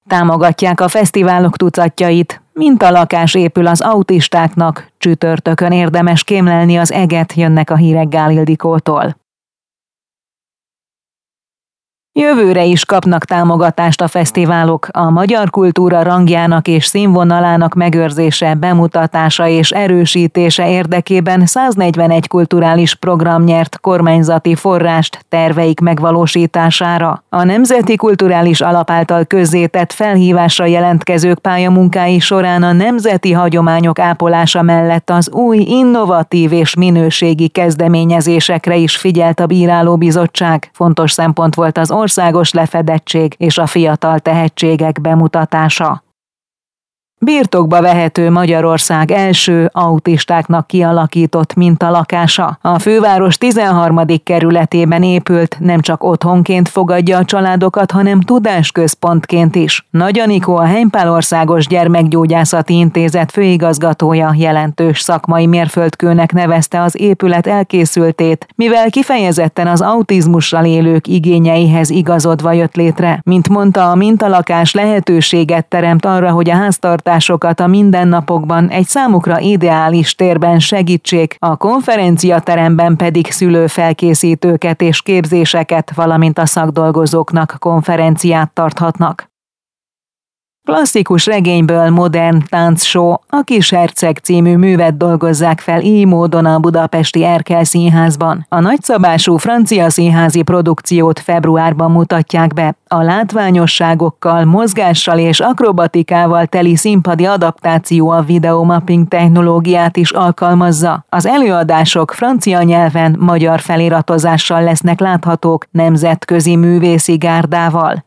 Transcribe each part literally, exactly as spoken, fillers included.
Támogatják a fesztiválok tucatjait, mintalakás épül az autistáknak, csütörtökön érdemes kémlelni az eget, jönnek a hírek Gál Ildikótól. Jövőre is kapnak támogatást a fesztiválok, a magyar kultúra rangjának és színvonalának megőrzése, bemutatása és erősítése érdekében száznegyvenegy kulturális program nyert kormányzati forrást terveik megvalósítására. A Nemzeti Kulturális Alap által közzétett felhívásra jelentkezők pályamunkái során a nemzeti hagyományok ápolása mellett az új, innovatív és minőségi kezdeményezésekre is figyelt a bírálóbizottság. Fontos szempont volt az országos lefedettség és a fiatal tehetségek bemutatása. Birtokba vehető Magyarország első autistáknak kialakított mintalakása. A főváros tizenharmadik kerületében épült, nem csak otthonként fogadja a családokat, hanem tudásközpontként is. Nagy Anikó, a Heimpál Országos Gyermekgyógyászati Intézet főigazgatója jelentős szakmai mérföldkőnek nevezte az épület elkészültét, mivel kifejezetten az autizmussal élők igényeihez igazodva jött létre. Mint mondta, a mintalakás lehetőséget teremt arra, hogy a háztartás a mindennapokban egy számukra ideális térben segítsék, a konferenciateremben pedig szülőfelkészítőket és képzéseket, valamint a szakdolgozóknak konferenciát tarthatnak. Klasszikus regényből modern táncshow, a Kis Herceg című művet dolgozzák fel így módon a budapesti Erkel Színházban. A nagyszabású francia színházi produkciót februárban mutatják be. A látványosságokkal, mozgással és akrobatikával teli színpadi adaptáció a videomapping technológiát is alkalmazza. Az előadások francia nyelven, magyar feliratozással lesznek láthatók, nemzetközi művészi gárdával.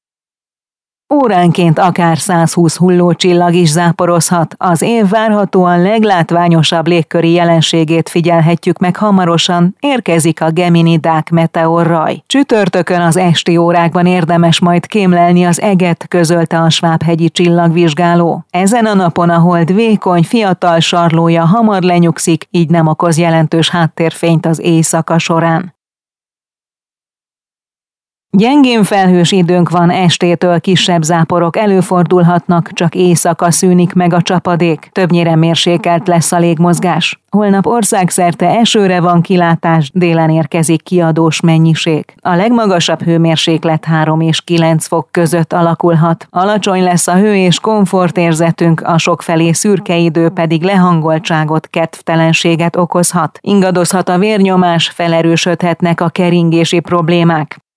Óránként akár százhúsz hullócsillag is záporozhat. Az év várhatóan leglátványosabb légköri jelenségét figyelhetjük meg hamarosan, érkezik a Geminidák meteorraj. Csütörtökön az esti órákban érdemes majd kémlelni az eget, közölte a Svábhegyi csillagvizsgáló. Ezen a napon a hold vékony, fiatal sarlója hamar lenyugszik, így nem okoz jelentős háttérfényt az éjszaka során. Gyengén felhős időnk van, estétől kisebb záporok előfordulhatnak, csak éjszaka szűnik meg a csapadék. Többnyire mérsékelt lesz a légmozgás. Holnap országszerte esőre van kilátás, délen érkezik kiadós mennyiség. A legmagasabb hőmérséklet három és kilenc fok között alakulhat. Alacsony lesz a hő és komfortérzetünk, a sokfelé szürke idő pedig lehangoltságot, kedvtelenséget okozhat. Ingadozhat a vérnyomás, felerősödhetnek a keringési problémák.